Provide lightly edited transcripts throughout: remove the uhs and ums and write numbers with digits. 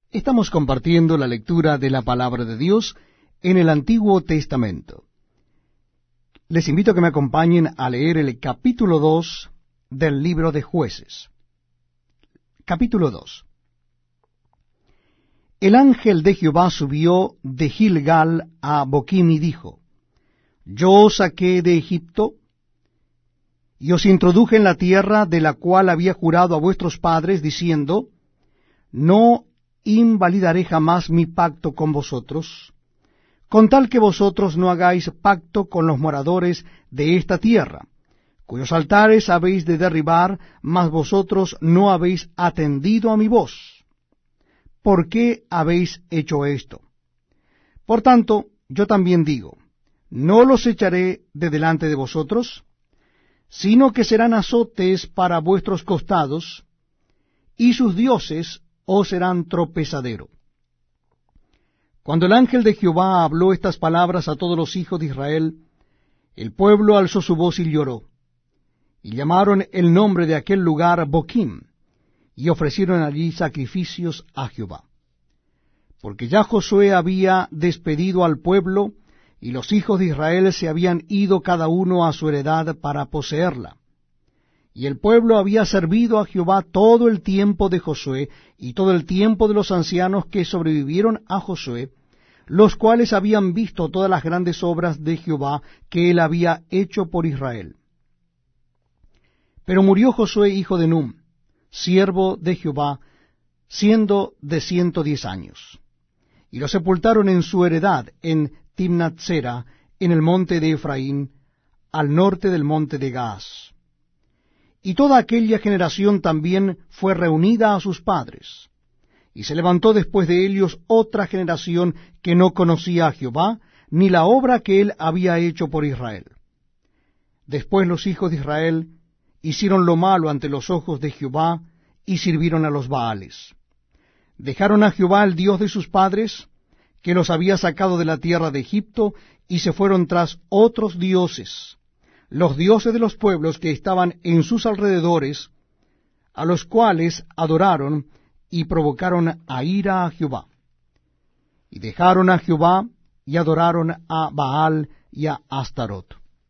Estamos compartiendo la lectura de la Palabra de Dios en el Antiguo Testamento. Les invito a que me acompañen a leer el capítulo 2 del libro de Jueces. Capítulo 2. El ángel de Jehová subió de Gilgal a Boquim y dijo: Yo os saqué de Egipto, y os introduje en la tierra de la cual había jurado a vuestros padres, diciendo: No invalidaré jamás mi pacto con vosotros, con tal que vosotros no hagáis pacto con los moradores de esta tierra, cuyos altares habéis de derribar, mas vosotros no habéis atendido a mi voz. ¿Por qué habéis hecho esto? Por tanto, yo también digo: no los echaré de delante de vosotros, sino que serán azotes para vuestros costados, y sus dioses os serán tropezadero. Cuando el ángel de Jehová habló estas palabras a todos los hijos de Israel, el pueblo alzó su voz y lloró, y llamaron el nombre de aquel lugar Boquim, y ofrecieron allí sacrificios a Jehová. Porque ya Josué había despedido al pueblo, y los hijos de Israel se habían ido cada uno a su heredad para poseerla. Y el pueblo había servido a Jehová todo el tiempo de Josué, y todo el tiempo de los ancianos que sobrevivieron a Josué, los cuales habían visto todas las grandes obras de Jehová que él había hecho por Israel. Pero murió Josué hijo de Num, siervo de Jehová, siendo de 110 años. Y lo sepultaron en su heredad, en Timnath-sera, en el monte de Efraín, al norte del monte de Gaas. Y toda aquella generación también fue reunida a sus padres. Y se levantó después de ellos otra generación que no conocía a Jehová, ni la obra que él había hecho por Israel. Después los hijos de Israel hicieron lo malo ante los ojos de Jehová, y sirvieron a los Baales. Dejaron a Jehová el Dios de sus padres, que los había sacado de la tierra de Egipto, y se fueron tras otros dioses, los dioses de los pueblos que estaban en sus alrededores, a los cuales adoraron y provocaron a ira a Jehová. Y dejaron a Jehová y adoraron a Baal y a Astarot.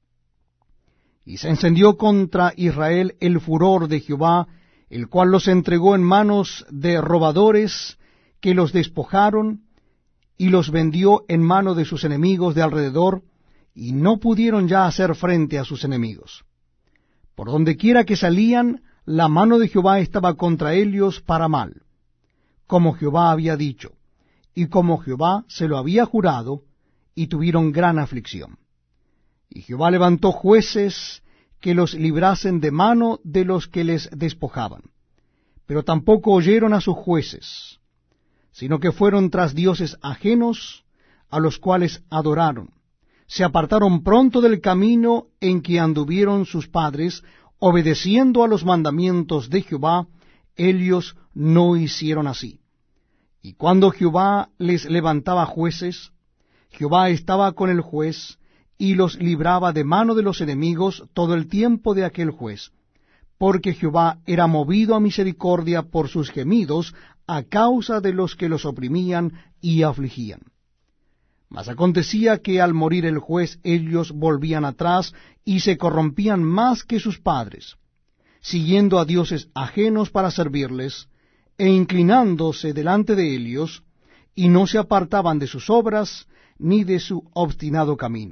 Y se encendió contra Israel el furor de Jehová, el cual los entregó en manos de robadores que los despojaron, y los vendió en mano de sus enemigos de alrededor, y no pudieron ya hacer frente a sus enemigos. Por donde quiera que salían, la mano de Jehová estaba contra ellos para mal, como Jehová había dicho, y como Jehová se lo había jurado, y tuvieron gran aflicción. Y Jehová levantó jueces que los librasen de mano de los que les despojaban. Pero tampoco oyeron a sus jueces, sino que fueron tras dioses ajenos, a los cuales adoraron. Se apartaron pronto del camino en que anduvieron sus padres, obedeciendo a los mandamientos de Jehová. Ellos no hicieron así. Y cuando Jehová les levantaba jueces, Jehová estaba con el juez, y los libraba de mano de los enemigos todo el tiempo de aquel juez, porque Jehová era movido a misericordia por sus gemidos a causa de los que los oprimían y afligían. Mas acontecía que al morir el juez ellos volvían atrás y se corrompían más que sus padres, siguiendo a dioses ajenos para servirles, e inclinándose delante de ellos, y no se apartaban de sus obras ni de su obstinado camino.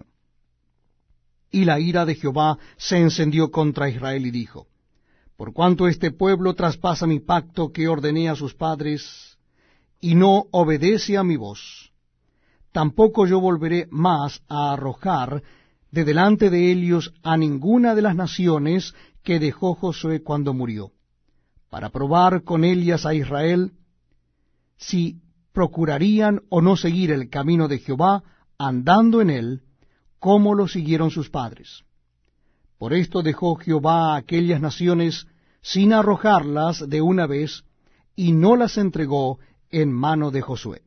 Y la ira de Jehová se encendió contra Israel y dijo: Por cuanto este pueblo traspasa mi pacto que ordené a sus padres, y no obedece a mi voz, tampoco yo volveré más a arrojar de delante de ellos a ninguna de las naciones que dejó Josué cuando murió, para probar con ellas a Israel, si procurarían o no seguir el camino de Jehová, andando en él, como lo siguieron sus padres. Por esto dejó Jehová a aquellas naciones sin arrojarlas de una vez, y no las entregó en mano de Josué.